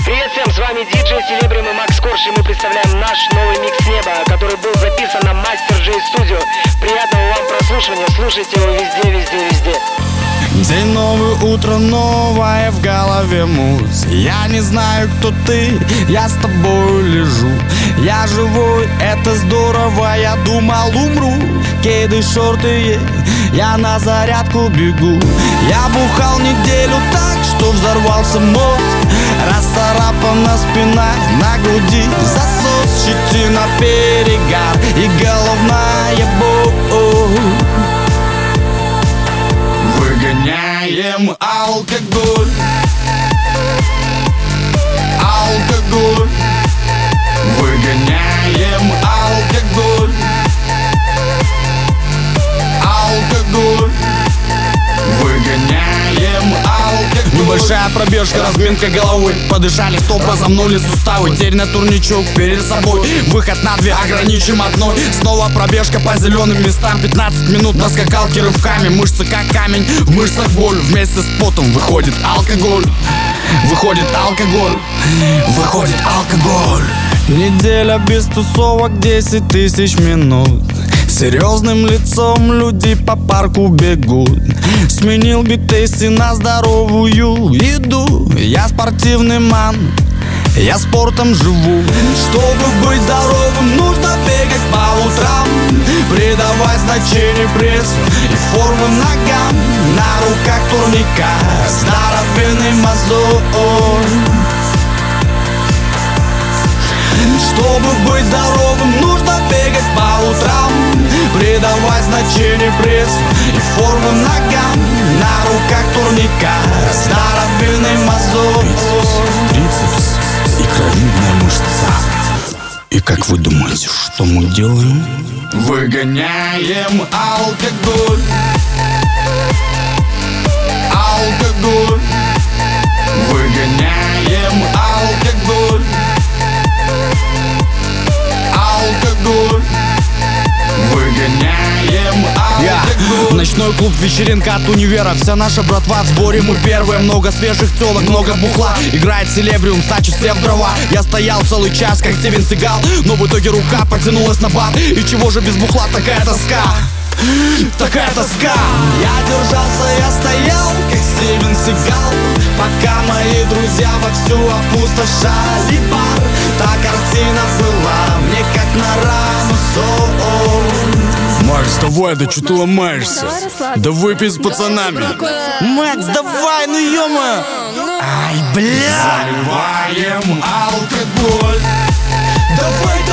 Привет всем, с вами диджей Селебрим и Макс Корж, и мы представляем наш новый микс неба, который был записан на Master J Studio. Приятного вам прослушивания, слушайте его везде, везде, везде. День новый, утро новое, в голове муть. Я не знаю, кто ты, я с тобой лежу. Я живой, это здорово, я думал умру. Кеды, шорты, я на зарядку бегу. Я бухал неделю так, что взорвался мозг. Расцарапана спина, на груди засос, щетина, перегар и головная боль. Выгоняем алкоголь. Алкоголь. Выгоняем алкоголь. Алкоголь. Выгоняем алкоголь. Небольшая пробежка, разминка головы. Подышали, стоп, разомнули суставы. Теперь на турничок перед собой. Выход на две, ограничим одной. Снова пробежка по зеленым местам. 15 минут на скакалке рывками. Мышцы как камень, в мышцах боль. Вместе с потом выходит алкоголь. Выходит алкоголь. Выходит алкоголь. Неделя без тусовок, 10 тысяч минут. Серьезным лицом люди по парку бегут. Сменил биг-тейсти на здоровую еду. Я спортивный ман, я спортом живу. Чтобы быть здоровым, нужно бегать по утрам. Придавать значение прессу и форму ногам. На руках турника здоровенный мозоль. Чтобы быть здоровым, нужно бегать по утрам. Придавать значение прессу и форму ногам. На руках турника здоровенный мозоль. Трицепс, икровидная мышца. И как вы думаете, что мы делаем? Выгоняем алкоголь. Алкоголь. Выгоняем алкоголь. Алкоголь. Выгоняем алкоголь. Ночной клуб, вечеринка от универа. Вся наша братва в сборе, мы первые. Много свежих телок, много бухла. Играет Селебриум, стачу все в дрова. Я стоял целый час, как Стивен Сигал. Но в итоге рука потянулась на бар. И чего же без бухла такая тоска? Такая тоска. Я держался, я стоял, как Стивен Сигал. Пока мои друзья вовсю опустошали бар. Та картина была мне как на рану соль. Макс, давай, да что ты ломаешься? Да выпей с пацанами. Макс, давай, ну ё-моё. Ай, бля. Заливаем алкоголь. Давай